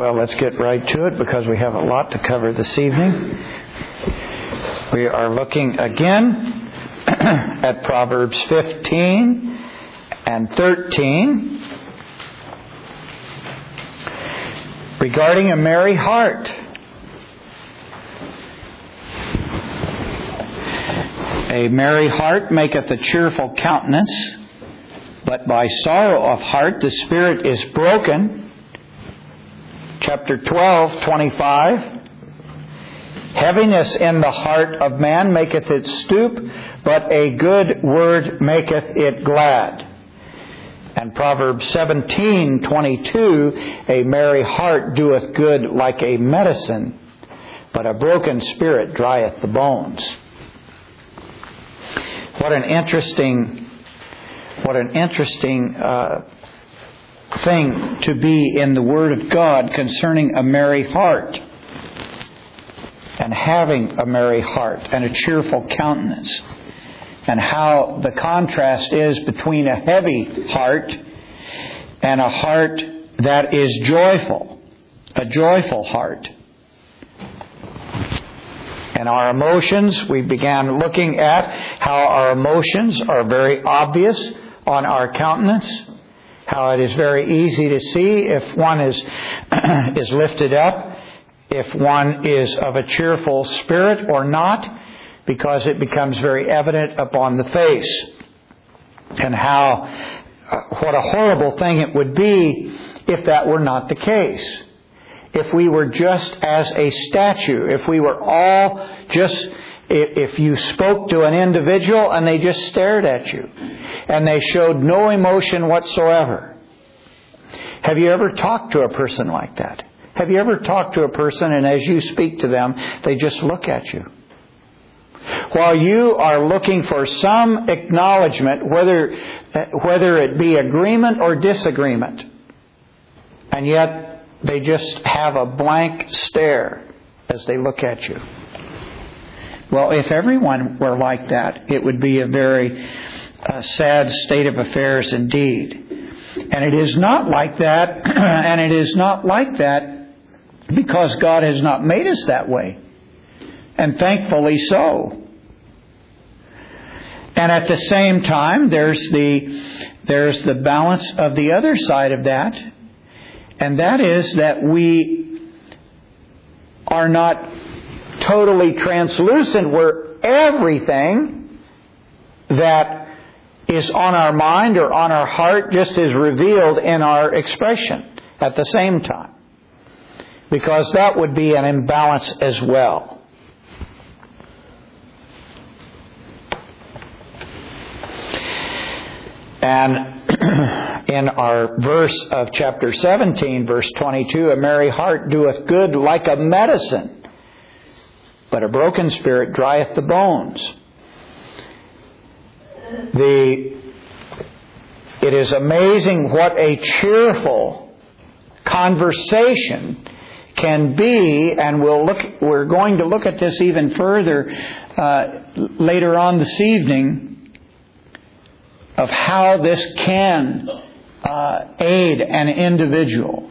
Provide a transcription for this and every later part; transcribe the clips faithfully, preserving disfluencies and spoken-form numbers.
Well, let's get right to it because we have a lot to cover this evening. We are looking again at Proverbs fifteen and thirteen regarding a merry heart. A merry heart maketh a cheerful countenance, but by sorrow of heart the spirit is broken. Chapter twelve, twenty-five. Heaviness in the heart of man maketh it stoop, but a good word maketh it glad. And Proverbs seventeen, twenty-two. A merry heart doeth good like a medicine, but a broken spirit drieth the bones. What an interesting, what an interesting uh, thing to be in the Word of God concerning a merry heart and having a merry heart and a cheerful countenance, and how the contrast is between a heavy heart and a heart that is joyful, a joyful heart. And our emotions, we began looking at how our emotions are very obvious on our countenance, how it is very easy to see if one is is lifted up, if one is of a cheerful spirit or not, because it becomes very evident upon the face. And how, uh, what a horrible thing it would be if that were not the case. If we were just as a statue, if we were all just, if you spoke to an individual and they just stared at you and they showed no emotion whatsoever. Have you ever talked to a person like that? Have you ever talked to a person and as you speak to them, they just look at you? While you are looking for some acknowledgement, whether, whether it be agreement or disagreement, and yet they just have a blank stare as they look at you. Well, if everyone were like that, it would be a very uh, sad state of affairs indeed. And it is not like that, and it is not like that because God has not made us that way. And thankfully so. And at the same time, there's the there's the balance of the other side of that. And that is that we are not totally translucent where everything that is on our mind or on our heart just is revealed in our expression at the same time. Because that would be an imbalance as well. And in our verse of chapter seventeen, verse twenty-two, a merry heart doeth good like a medicine, but a broken spirit drieth the bones. The, it is amazing what a cheerful conversation can be, and we'll look, we're going to look at this even further uh, later on this evening, of how this can uh, aid an individual.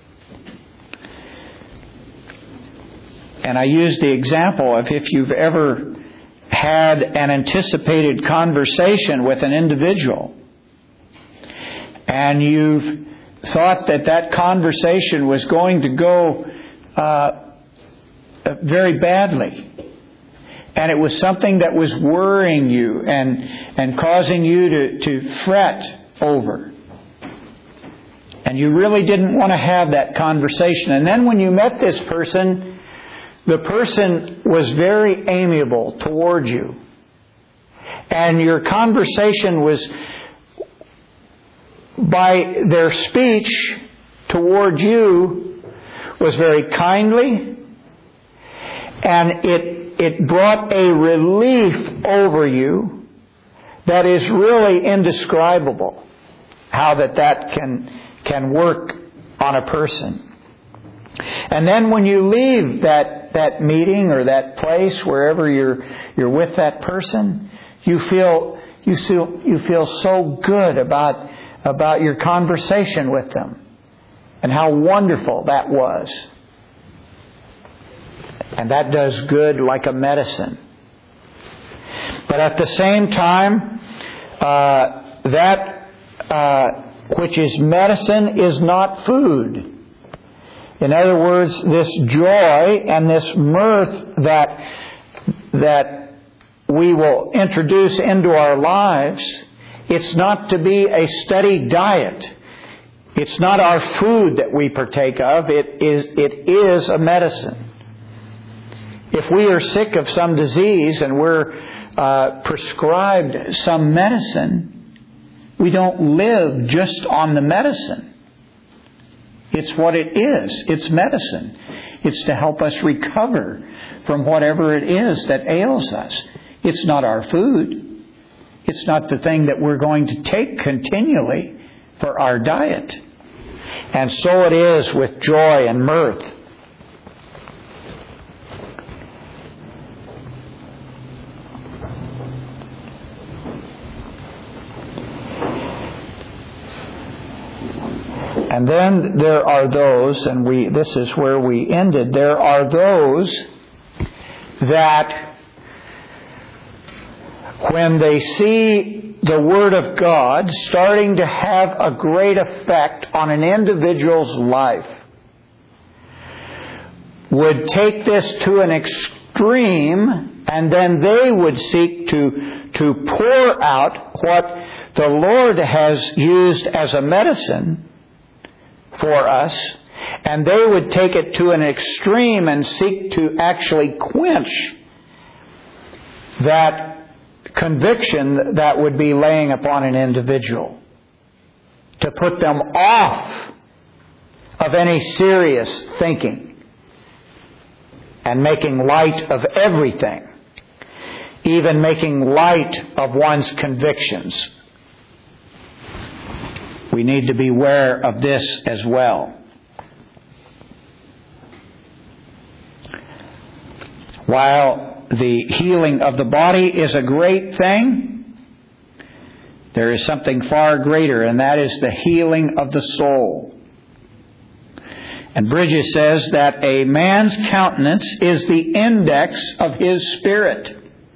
And I use the example of if you've ever had an anticipated conversation with an individual and you've thought that that conversation was going to go uh, very badly, and it was something that was worrying you and, and causing you to, to fret over. And you really didn't want to have that conversation. And then when you met this person, the person was very amiable toward you. And your conversation was, by their speech toward you, was very kindly. And it It brought a relief over you that is really indescribable. How that that can can work on a person. And then when you leave that, that meeting or that place, wherever you're you're with that person, you feel you feel you feel so good about about your conversation with them. and how wonderful that was. And that does good like a medicine. But at the same time, uh, that uh, which is medicine is not food. In other words, this joy and this mirth that that we will introduce into our lives, it's not to be a steady diet. It's not our food that we partake of. It is, it is a medicine. If we are sick of some disease and we're uh, prescribed some medicine, we don't live just on the medicine. It's what it is. It's medicine. It's to help us recover from whatever it is that ails us. It's not our food. It's not the thing that we're going to take continually for our diet. And so it is with joy and mirth. And then there are those, and we this is where we ended, there are those that when they see the Word of God starting to have a great effect on an individual's life, would take this to an extreme, and then they would seek to, to pour out what the Lord has used as a medicine for us, and they would take it to an extreme and seek to actually quench that conviction that would be laying upon an individual, to put them off of any serious thinking and making light of everything, even making light of one's convictions. We need to beware of this as well. While the healing of the body is a great thing, there is something far greater, and that is the healing of the soul. And Bridges says that a man's countenance is the index of his spirit.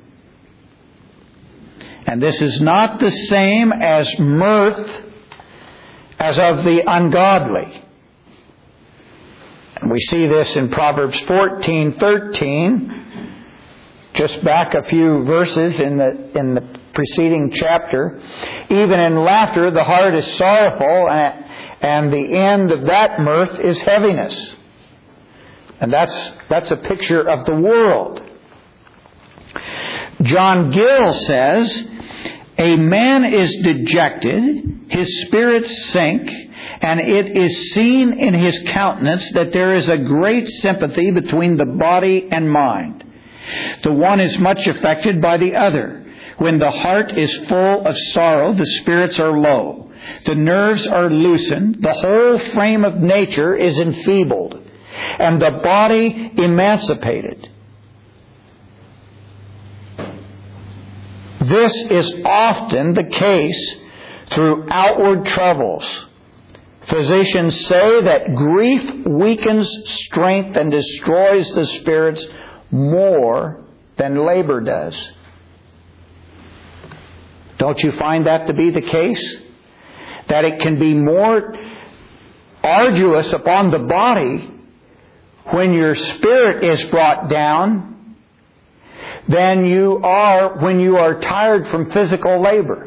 And this is not the same as mirth as of the ungodly. And we see this in Proverbs fourteen thirteen. Just back a few verses in the in the preceding chapter. Even in laughter the heart is sorrowful, and, and the end of that mirth is heaviness. And that's that's a picture of the world. John Gill says, a man is dejected, his spirits sink, and it is seen in his countenance that there is a great sympathy between the body and mind. The one is much affected by the other. When the heart is full of sorrow, the spirits are low. The nerves are loosened. The whole frame of nature is enfeebled, and the body emancipated. This is often the case through outward troubles. Physicians say that grief weakens strength and destroys the spirits more than labor does. Don't you find that to be the case? That it can be more arduous upon the body when your spirit is brought down than you are when you are tired from physical labor.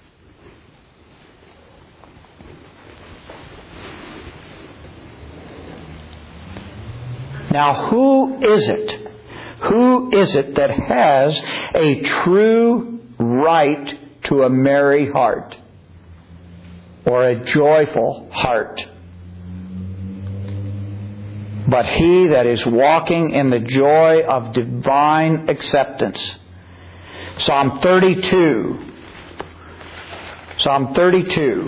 Now, who is it? Who is it that has a true right to a merry heart or a joyful heart? But he that is walking in the joy of divine acceptance. Psalm thirty-two. Psalm thirty-two.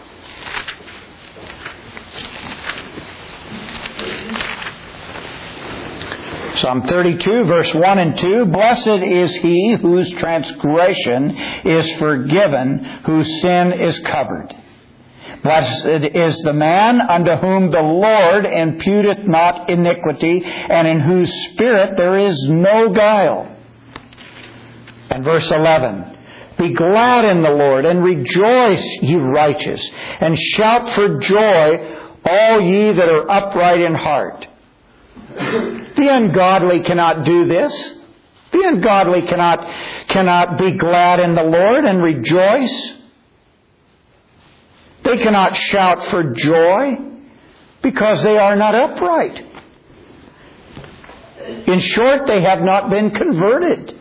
Psalm thirty-two, verse one and two. Blessed is he whose transgression is forgiven, whose sin is covered. Blessed is the man unto whom the Lord imputeth not iniquity, and in whose spirit there is no guile. And verse eleven. Be glad in the Lord, and rejoice, ye righteous, and shout for joy, all ye that are upright in heart. The ungodly cannot do this. The ungodly cannot, cannot be glad in the Lord and rejoice. They cannot shout for joy because they are not upright. In short, they have not been converted.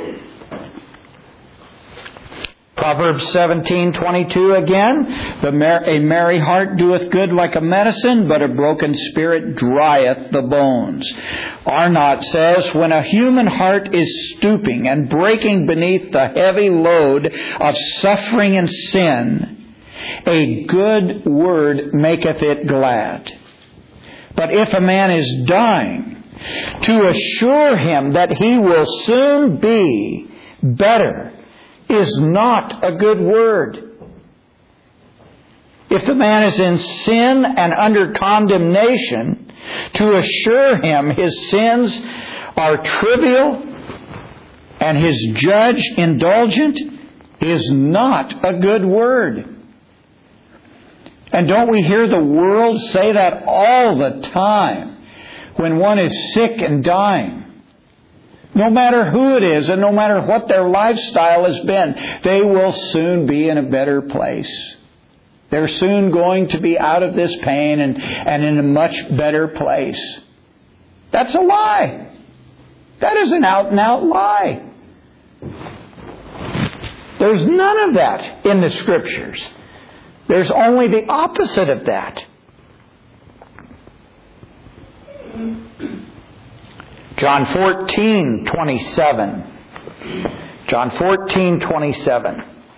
Proverbs seventeen twenty-two again, the mer- a merry heart doeth good like a medicine, but a broken spirit drieth the bones. Arnott says, when a human heart is stooping and breaking beneath the heavy load of suffering and sin, a good word maketh it glad. But if a man is dying, to assure him that he will soon be better is not a good word. If the man is in sin and under condemnation, to assure him his sins are trivial and his judge indulgent is not a good word. And don't we hear the world say that all the time when one is sick and dying? No matter who it is and no matter what their lifestyle has been, they will soon be in a better place. They're soon going to be out of this pain and, and in a much better place. That's a lie. That is an out and out lie. There's none of that in the Scriptures. There's only the opposite of that. John fourteen twenty-seven. John fourteen twenty-seven.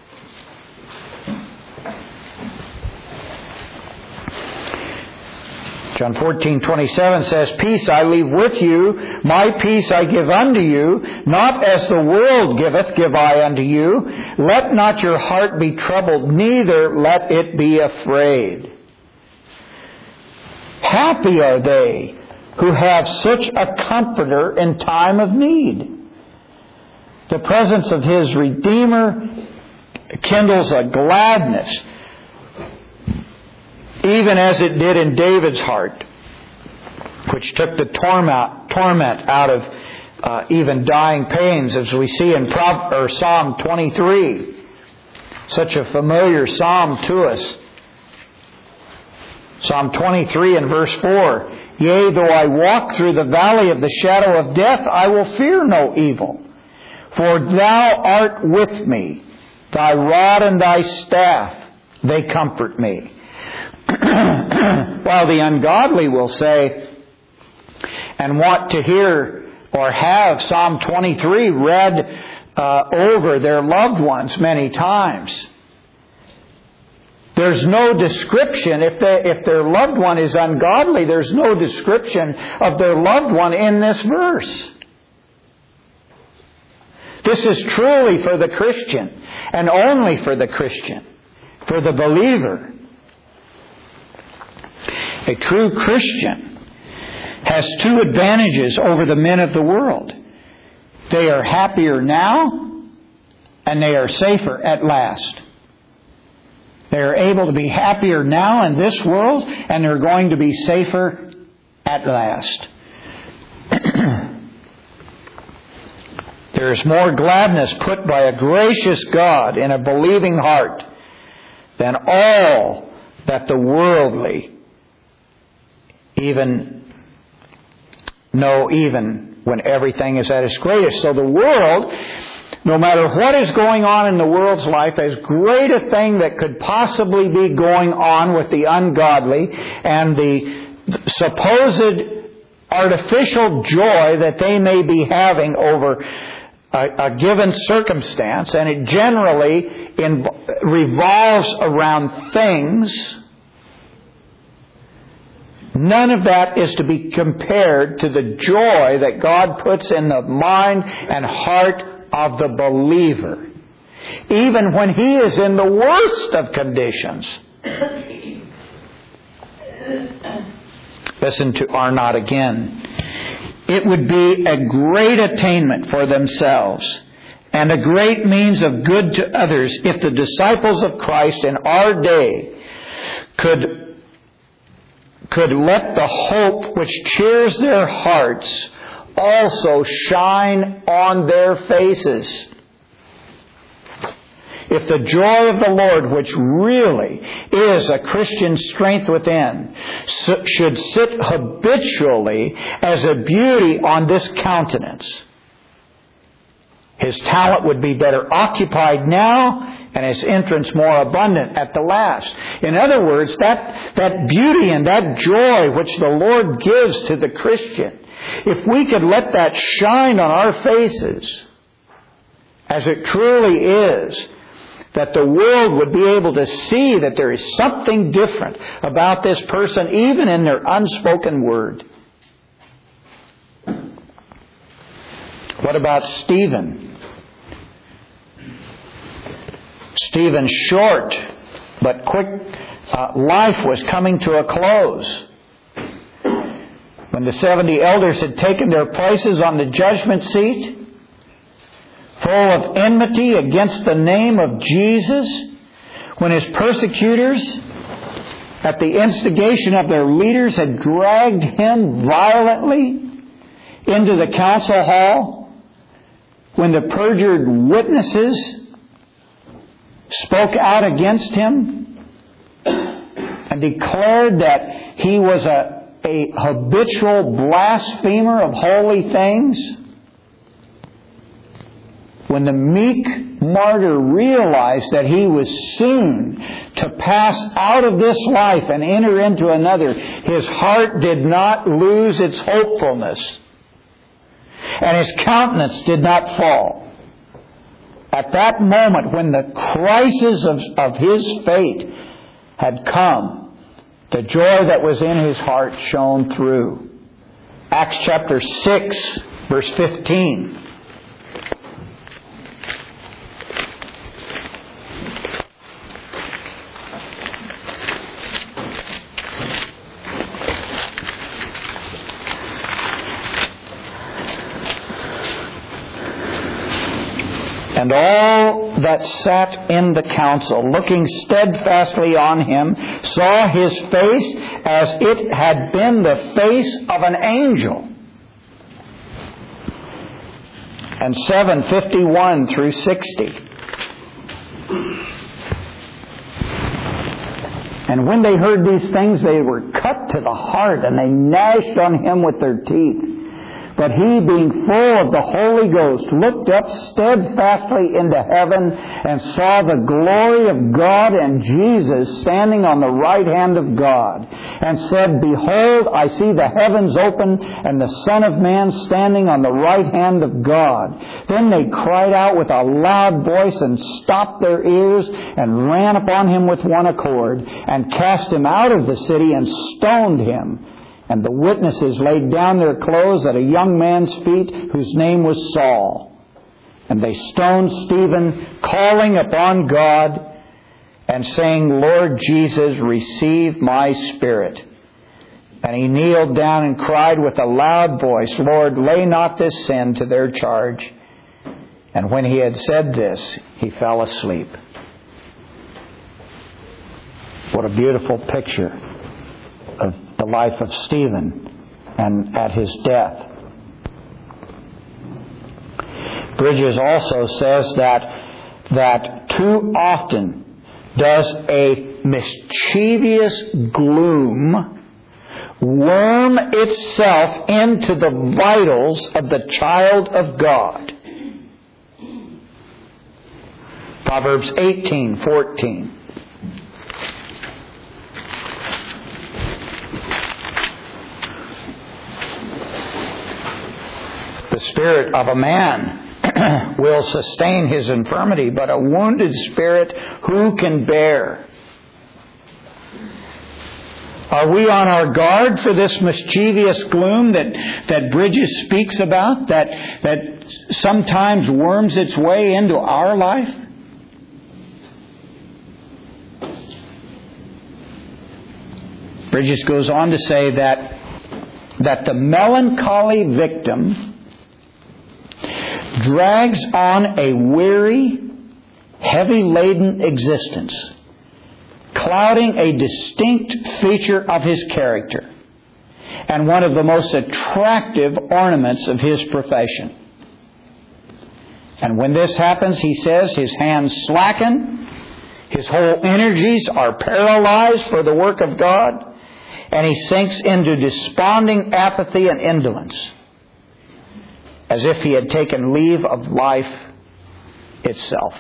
John fourteen twenty-seven says, Peace I leave with you, my peace I give unto you, not as the world giveth, give I unto you. Let not your heart be troubled, neither let it be afraid. Happy are they who have such a comforter in time of need. The presence of his Redeemer kindles a gladness, even as it did in David's heart, which took the torment, torment out of uh, even dying pains, as we see in Pro- or Psalm twenty-three. Such a familiar psalm to us. Psalm twenty-three and verse four. Yea, though I walk through the valley of the shadow of death, I will fear no evil. For thou art with me. Thy rod and thy staff, they comfort me. While the ungodly will say, and want to hear or have Psalm twenty-three read uh, over their loved ones many times. There's no description, if, they, if their loved one is ungodly, there's no description of their loved one in this verse. This is truly for the Christian, and only for the Christian, for the believer. A true Christian has two advantages over the men of the world. They are happier now, and they are safer at last. They are able to be happier now in this world, and they're going to be safer at last. There is more gladness put by a gracious God in a believing heart than all that the worldly even know, even when everything is at its greatest. So the world, no matter what is going on in the world's life, as great a thing that could possibly be going on with the ungodly and the supposed artificial joy that they may be having over a, a given circumstance, and it generally in, revolves around things, none of that is to be compared to the joy that God puts in the mind and heart of the believer, even when he is in the worst of conditions. Listen to Arnott again. It would be a great attainment for themselves and a great means of good to others if the disciples of Christ in our day could, could let the hope which cheers their hearts also shine on their faces. If the joy of the Lord, which really is a Christian strength within, should sit habitually as a beauty on this countenance, his talent would be better occupied now and his entrance more abundant at the last. In other words, that, that beauty and that joy which the Lord gives to the Christian, if we could let that shine on our faces as it truly is, that the world would be able to see that there is something different about this person, even in their unspoken word. What about Stephen? Stephen's short but quick uh, life was coming to a close. When the seventy elders had taken their places on the judgment seat, full of enmity against the name of Jesus, when his persecutors, at the instigation of their leaders, had dragged him violently into the council hall, when the perjured witnesses spoke out against him and declared that he was a, a habitual blasphemer of holy things, when the meek martyr realized that he was soon to pass out of this life and enter into another, his heart did not lose its hopefulness, and his countenance did not fall. At that moment, when the crisis of, of his fate had come, the joy that was in his heart shone through. Acts chapter six, verse fifteen. And all that sat in the council, looking steadfastly on him, saw his face as it had been the face of an angel. And seven fifty-one through sixty. And when they heard these things, they were cut to the heart, and they gnashed on him with their teeth. But he, being full of the Holy Ghost, looked up steadfastly into heaven and saw the glory of God and Jesus standing on the right hand of God, and said, Behold, I see the heavens open and the Son of Man standing on the right hand of God. Then they cried out with a loud voice and stopped their ears and ran upon him with one accord and cast him out of the city and stoned him. And the witnesses laid down their clothes at a young man's feet whose name was Saul. And they stoned Stephen, calling upon God and saying, Lord Jesus, receive my spirit. And he kneeled down and cried with a loud voice, Lord, lay not this sin to their charge. And when he had said this, he fell asleep. What a beautiful picture of the life of Stephen and at his death. Bridges also says that that too often does a mischievous gloom worm itself into the vitals of the child of God. Proverbs eighteen fourteen. The spirit of a man will sustain his infirmity, but a wounded spirit who can bear? Are we on our guard for this mischievous gloom that, that Bridges speaks about, that, that sometimes worms its way into our life? Bridges goes on to say that, that the melancholy victim drags on a weary, heavy-laden existence, clouding a distinct feature of his character and one of the most attractive ornaments of his profession. And when this happens, he says, his hands slacken, his whole energies are paralyzed for the work of God, and he sinks into desponding apathy and indolence, as if he had taken leave of life itself.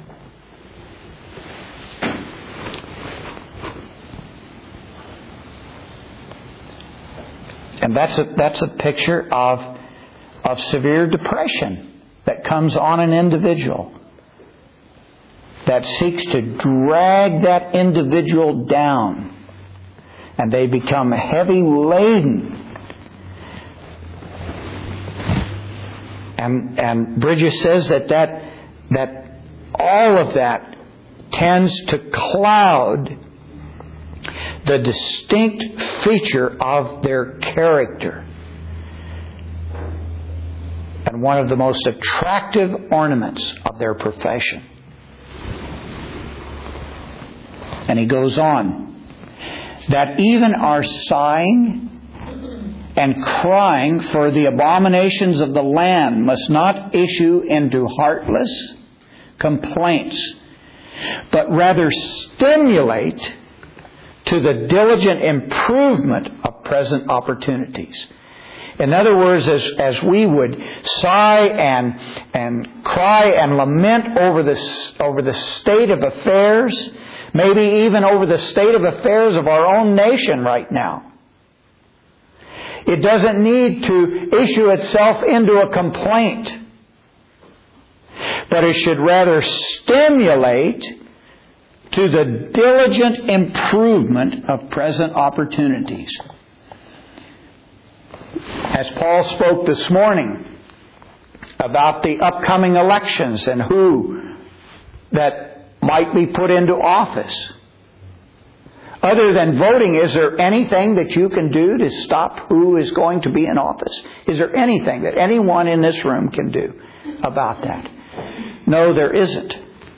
And that's a, that's a picture of, of severe depression that comes on an individual, that seeks to drag that individual down, and they become heavy laden. And, and Bridges says that, that that all of that tends to cloud the distinct feature of their character and one of the most attractive ornaments of their profession. And he goes on, that even our sighing and crying for the abominations of the land must not issue into heartless complaints, but rather stimulate to the diligent improvement of present opportunities. In other words, as, as we would sigh and, and cry and lament over the, over the state of affairs, maybe even over the state of affairs of our own nation right now, it doesn't need to issue itself into a complaint, but it should rather stimulate to the diligent improvement of present opportunities. As Paul spoke this morning about the upcoming elections and who that might be put into office, other than voting, is there anything that you can do to stop who is going to be in office? Is there anything that anyone in this room can do about that? No, there isn't.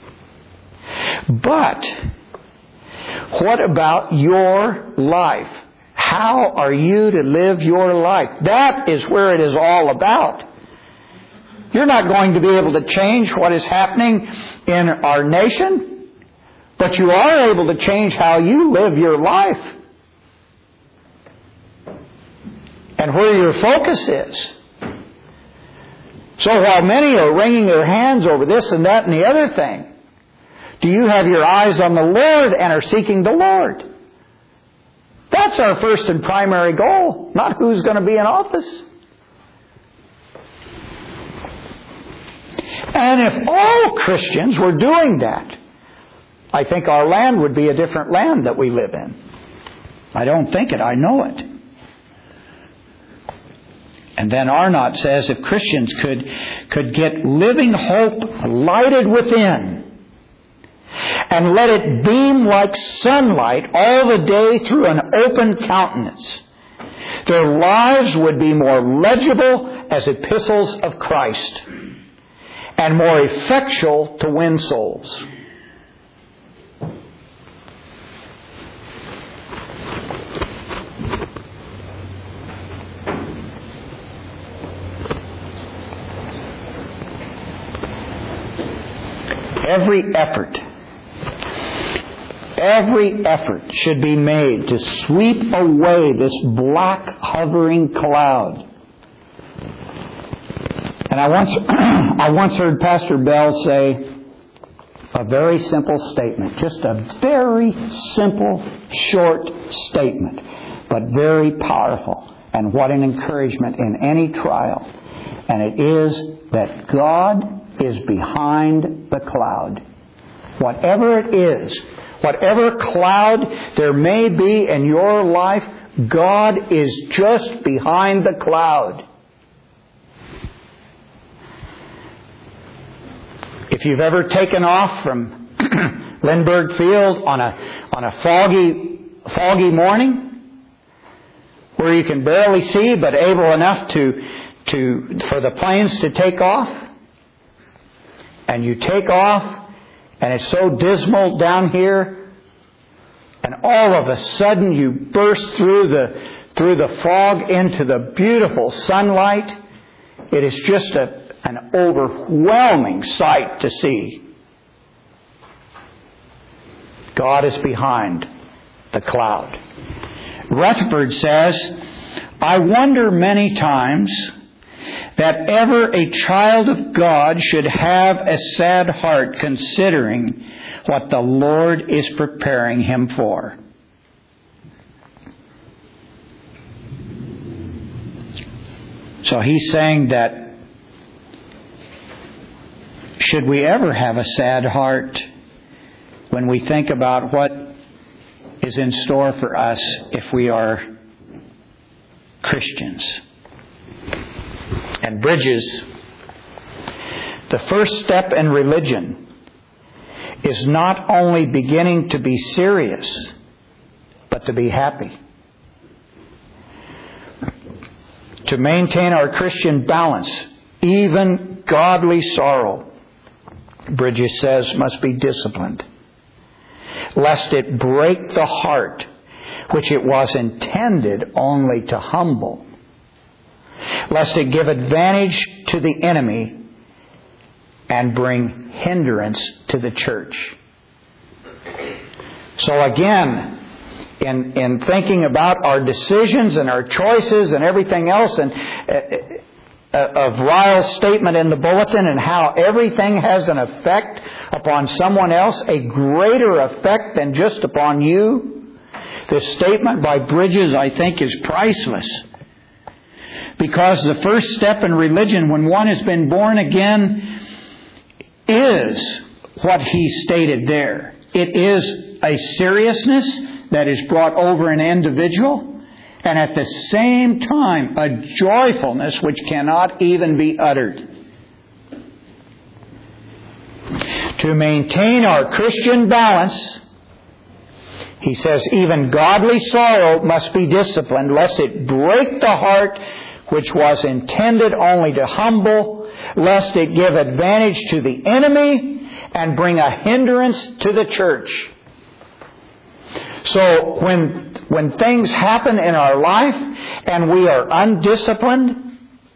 But what about your life? How are you to live your life? That is where it is all about. You're not going to be able to change what is happening in our nation, but you are able to change how you live your life and where your focus is. So while many are wringing their hands over this and that and the other thing, do you have your eyes on the Lord and are seeking the Lord? That's our first and primary goal, not who's going to be in office. And if all Christians were doing that, I think our land would be a different land that we live in. I don't think it, I know it. And then Arnott says if Christians could, could get living hope lighted within, and let it beam like sunlight all the day through an open countenance, their lives would be more legible as epistles of Christ and more effectual to win souls. Every effort Every effort should be made to sweep away this black hovering cloud. And I once, I once heard Pastor Bell say a very simple statement, just a very simple, short statement, but very powerful. And what an encouragement in any trial. And it is that God is behind the cloud. Whatever it is, whatever cloud there may be in your life, God is just behind the cloud. If you've ever taken off from Lindbergh Field on a on a foggy foggy morning, where you can barely see but able enough to, to for the planes to take off. And you take off, and it's so dismal down here, and all of a sudden you burst through the through the fog into the beautiful sunlight. It is just a, an overwhelming sight to see. God is behind the cloud. Rutherford says, I wonder many times that ever a child of God should have a sad heart considering what the Lord is preparing him for. So he's saying that should we ever have a sad heart when we think about what is in store for us if we are Christians? And Bridges, the first step in religion is not only beginning to be serious, but to be happy. To maintain our Christian balance, even godly sorrow, Bridges says, must be disciplined, lest it break the heart which it was intended only to humble, lest it give advantage to the enemy and bring hindrance to the church. So again, in, in thinking about our decisions and our choices and everything else, and uh, of Ryle's statement in the bulletin and how everything has an effect upon someone else, a greater effect than just upon you, this statement by Bridges, I think, is priceless. Because the first step in religion, when one has been born again, is what he stated there. It is a seriousness that is brought over an individual, and at the same time, a joyfulness which cannot even be uttered. To maintain our Christian balance, he says, even godly sorrow must be disciplined, lest it break the heart which was intended only to humble, lest it give advantage to the enemy and bring a hindrance to the church. So when when things happen in our life and we are undisciplined,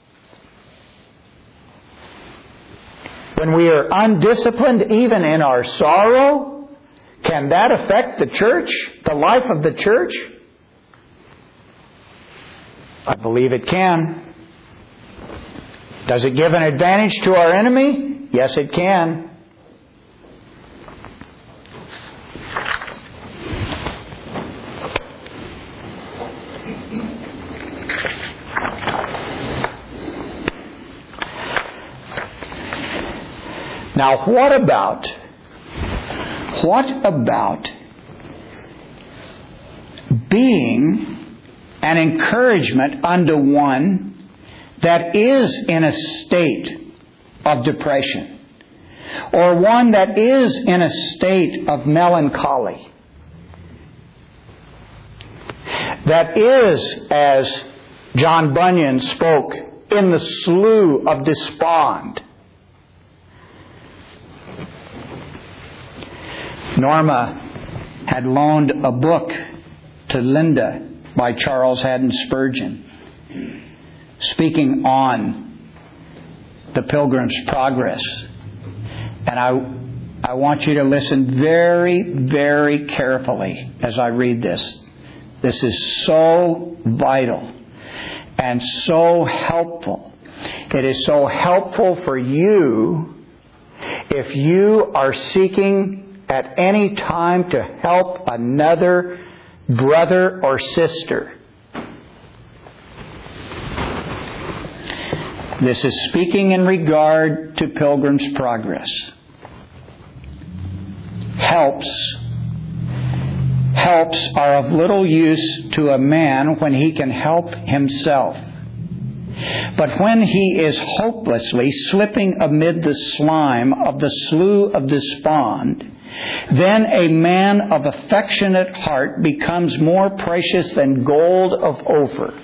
when we are undisciplined even in our sorrow, can that affect the church, the life of the church? I believe it can. Does it give an advantage to our enemy? Yes, it can. Now, what about, what about being an encouragement unto one that is in a state of depression, or one that is in a state of melancholy, that is, as John Bunyan spoke, in the slough of despond? Norma had loaned a book to Linda by Charles Haddon Spurgeon, speaking on the Pilgrim's Progress. And I, I want you to listen very, very carefully as I read this. This is so vital and so helpful. It is so helpful for you if you are seeking at any time to help another brother or sister. This is speaking in regard to Pilgrim's Progress. Helps, helps are of little use to a man when he can help himself. But when he is hopelessly slipping amid the slime of the slough of despond, then a man of affectionate heart becomes more precious than gold of Ophir.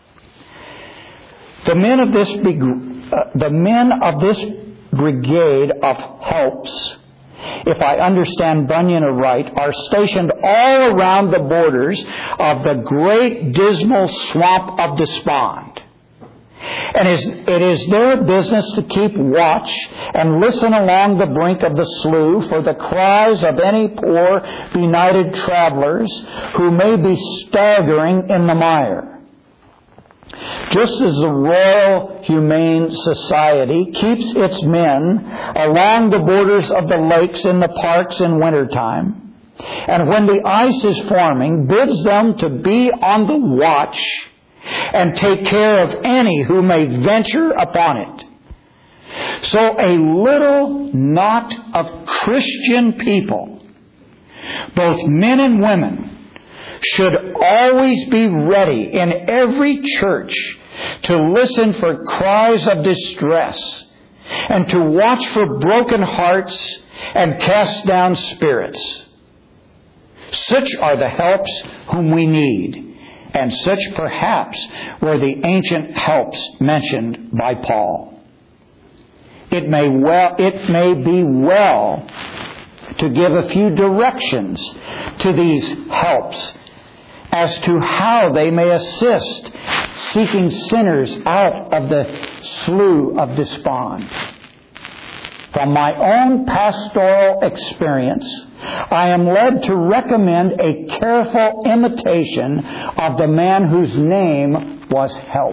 The men of this big, uh, the men of this brigade of helps, if I understand Bunyan aright, are stationed all around the borders of the great dismal swamp of despond. And it is their business to keep watch and listen along the brink of the slough for the cries of any poor benighted travelers who may be staggering in the mire. Just as the Royal Humane Society keeps its men along the borders of the lakes in the parks in wintertime, and when the ice is forming, bids them to be on the watch and take care of any who may venture upon it, so a little knot of Christian people, both men and women, should always be ready in every church to listen for cries of distress and to watch for broken hearts and cast down spirits. Such are the helps whom we need, and such perhaps were the ancient helps mentioned by Paul. It may well, it may be well to give a few directions to these helps as to how they may assist seeking sinners out of the slough of despond. From my own pastoral experience, I am led to recommend a careful imitation of the man whose name was Help,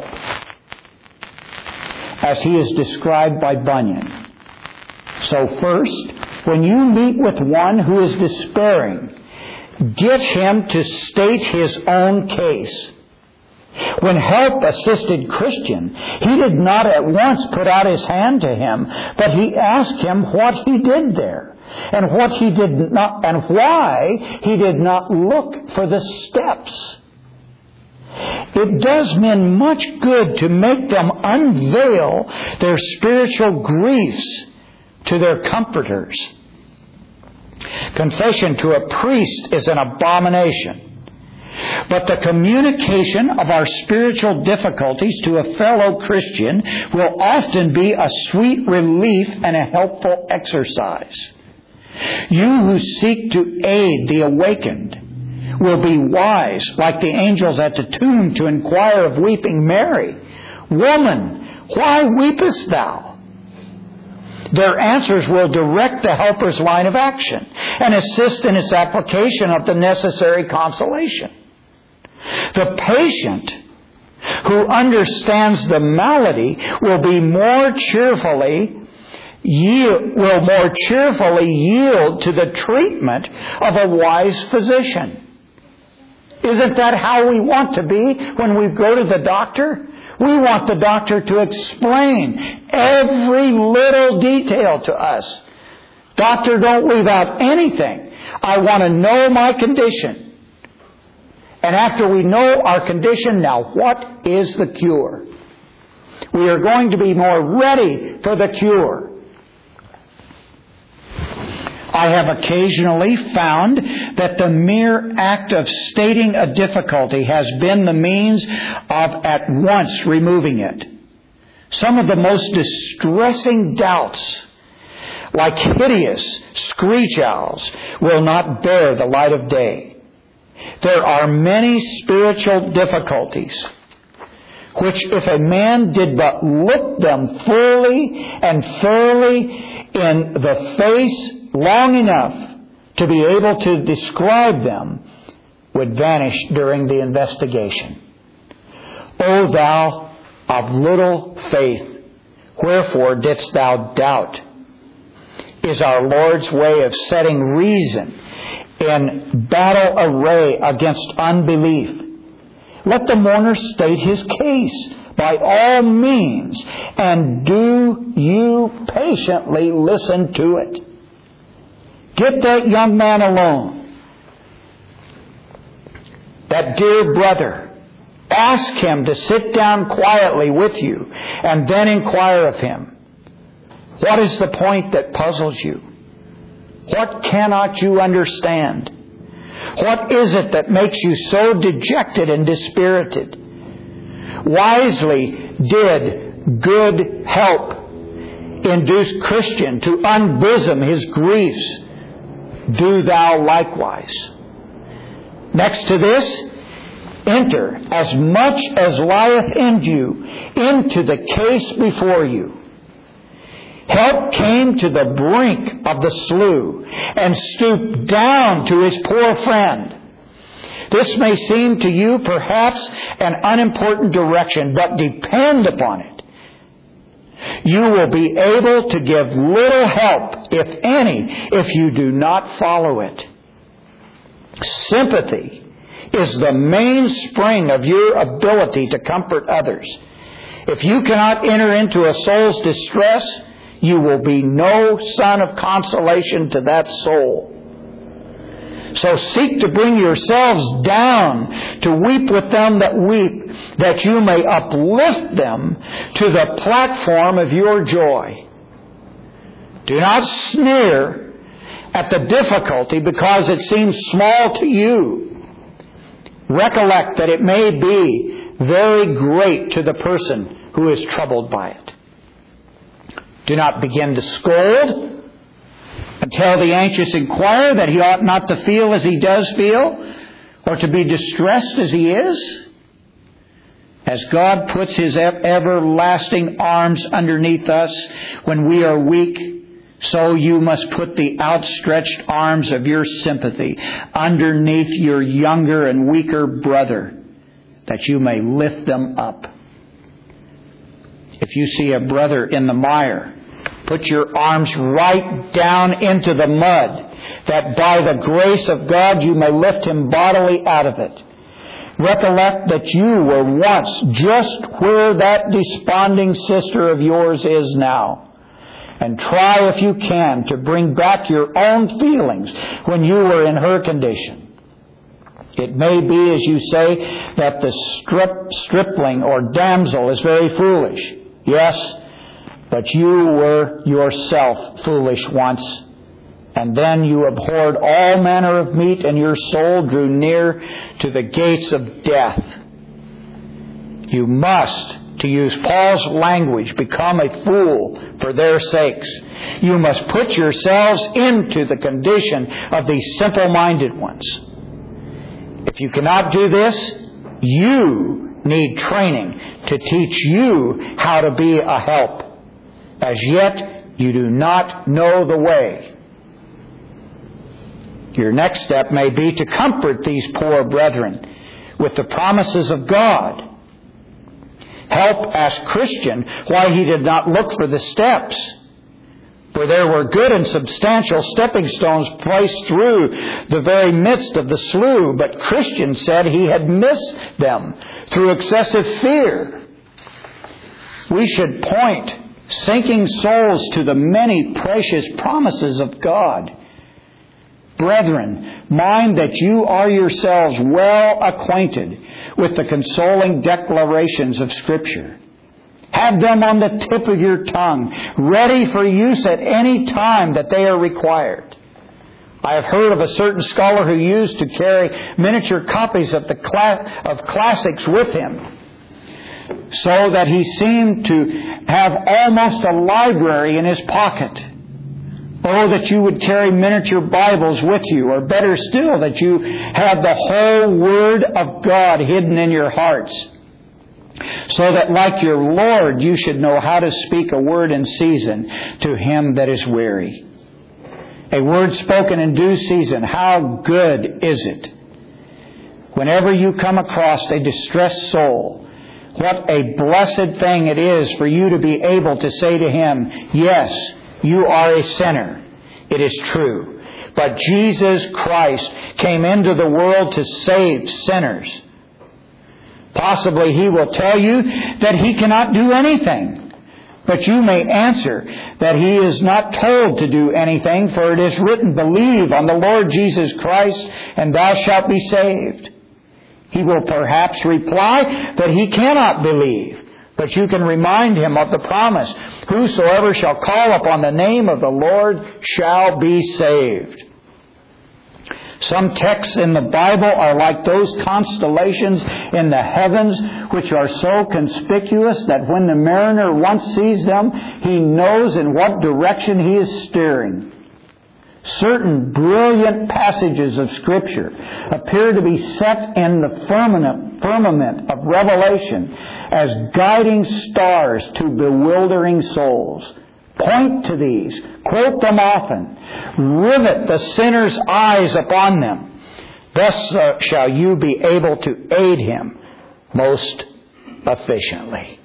as he is described by Bunyan. So first, when you meet with one who is despairing, get him to state his own case. When Help assisted Christian, he did not at once put out his hand to him, but he asked him what he did there, and what he did not, and why he did not look for the steps. It does men much good to make them unveil their spiritual griefs to their comforters. Confession to a priest is an abomination. But the communication of our spiritual difficulties to a fellow Christian will often be a sweet relief and a helpful exercise. You who seek to aid the awakened will be wise, like the angels at the tomb, to inquire of weeping Mary, "Woman, why weepest thou?" Their answers will direct the helper's line of action and assist in its application of the necessary consolation. The patient who understands the malady will be more cheerfully yield, will more cheerfully yield to the treatment of a wise physician. Isn't that how we want to be when we go to the doctor? We want the doctor to explain every little detail to us. Doctor, don't leave out anything. I want to know my condition. And after we know our condition, now what is the cure? We are going to be more ready for the cure. I have occasionally found that the mere act of stating a difficulty has been the means of at once removing it. Some of the most distressing doubts, like hideous screech owls, will not bear the light of day. There are many spiritual difficulties which, if a man did but look them fully and fairly in the face long enough to be able to describe them, would vanish during the investigation. O thou of little faith, wherefore didst thou doubt? Is our Lord's way of setting reason in battle array against unbelief. Let the mourner state his case by all means, and do you patiently listen to it. Get that young man alone, that dear brother. Ask him to sit down quietly with you, and then inquire of him. What is the point that puzzles you? What cannot you understand? What is it that makes you so dejected and dispirited? Wisely did good help induce Christian to unbosom his griefs. Do thou likewise. Next to this, enter as much as lieth in you into the case before you. Help came to the brink of the slough and stooped down to his poor friend. This may seem to you perhaps an unimportant direction, but depend upon it. You will be able to give little help, if any, if you do not follow it. Sympathy is the mainspring of your ability to comfort others. If you cannot enter into a soul's distress, you will be no son of consolation to that soul. So seek to bring yourselves down to weep with them that weep, that you may uplift them to the platform of your joy. Do not sneer at the difficulty because it seems small to you. Recollect that it may be very great to the person who is troubled by it. Do not begin to scold and tell the anxious inquirer that he ought not to feel as he does feel, or to be distressed as he is. As God puts His everlasting arms underneath us when we are weak, so you must put the outstretched arms of your sympathy underneath your younger and weaker brother, that you may lift them up. If you see a brother in the mire, put your arms right down into the mud, that by the grace of God you may lift him bodily out of it. Recollect that you were once just where that desponding sister of yours is now. And try, if you can, to bring back your own feelings when you were in her condition. It may be, as you say, that the strip, stripling or damsel is very foolish. Yes, but you were yourself foolish once, and then you abhorred all manner of meat, and your soul drew near to the gates of death. You must, to use Paul's language, become a fool for their sakes. You must put yourselves into the condition of these simple-minded ones. If you cannot do this, you need training to teach you how to be a help. As yet, you do not know the way. Your next step may be to comfort these poor brethren with the promises of God. Help asked Christian why he did not look for the steps. For there were good and substantial stepping stones placed through the very midst of the slough, but Christian said he had missed them through excessive fear. We should point sinking souls to the many precious promises of God. Brethren, mind that you are yourselves well acquainted with the consoling declarations of Scripture. Have them on the tip of your tongue, ready for use at any time that they are required. I have heard of a certain scholar who used to carry miniature copies of the cla- of classics with him, so that he seemed to have almost a library in his pocket. Oh, that you would carry miniature Bibles with you, or better still, that you had the whole Word of God hidden in your hearts, so that like your Lord you should know how to speak a word in season to him that is weary. A word spoken in due season, how good is it? Whenever you come across a distressed soul, what a blessed thing it is for you to be able to say to him, yes, you are a sinner. It is true. But Jesus Christ came into the world to save sinners. Possibly he will tell you that he cannot do anything. But you may answer that he is not told to do anything, for it is written, believe on the Lord Jesus Christ, and thou shalt be saved. He will perhaps reply that he cannot believe, But you can remind him of the promise. Whosoever shall call upon the name of the Lord shall be saved. Some texts in the Bible are like those constellations in the heavens which are so conspicuous that when the mariner once sees them, he knows in what direction he is steering. Certain brilliant passages of Scripture appear to be set in the firmament, firmament of Revelation as guiding stars to bewildering souls. Point to these, quote them often, rivet the sinner's eyes upon them. Thus uh, shall you be able to aid him most efficiently.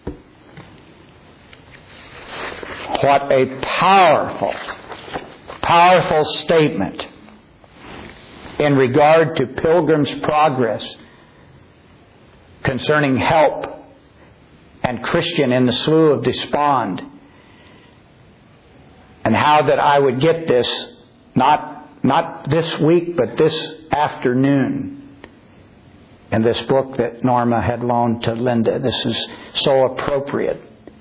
What a powerful, powerful statement in regard to Pilgrim's Progress concerning help and Christian in the Slough of Despond. And how that I would get this, not, not this week, but this afternoon, in this book that Norma had loaned to Linda. This is so appropriate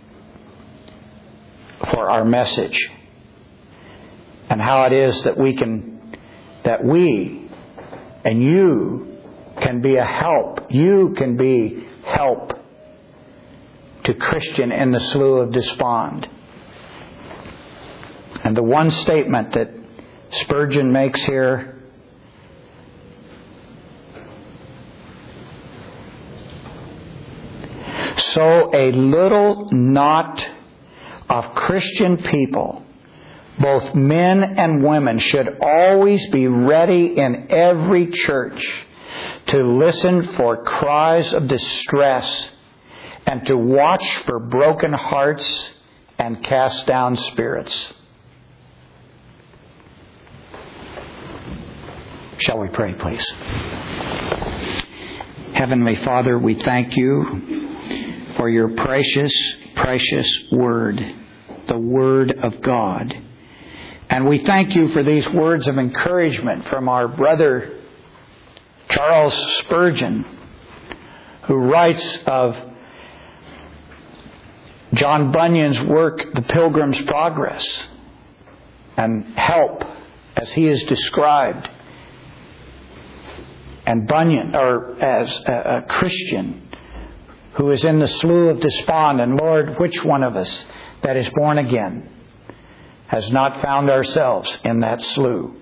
for our message. And how it is that we can, that we and you can be a help. You can be help to Christian in the Slough of Despond. And the one statement that Spurgeon makes here, so a little knot of Christian people, both men and women, should always be ready in every church to listen for cries of distress and to watch for broken hearts and cast down spirits. Shall we pray, please? Heavenly Father, we thank you for your precious, precious Word, the Word of God. And we thank you for these words of encouragement from our brother Charles Spurgeon, who writes of John Bunyan's work, The Pilgrim's Progress, and help as he is described. And Bunyan, or as a, a Christian who is in the Slough of Despond. And Lord, which one of us that is born again has not found ourselves in that slough?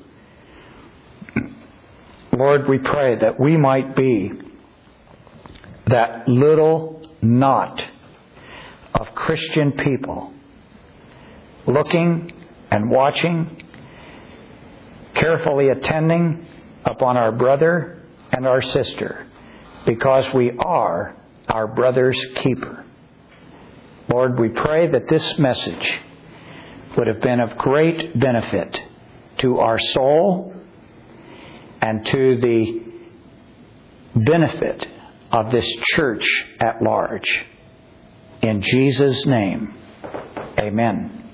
Lord, we pray that we might be that little knot of Christian people looking and watching, carefully attending upon our brother and our sister, because we are our brother's keeper. Lord, we pray that this message would have been of great benefit to our soul and to the benefit of this church at large. In Jesus' name, amen.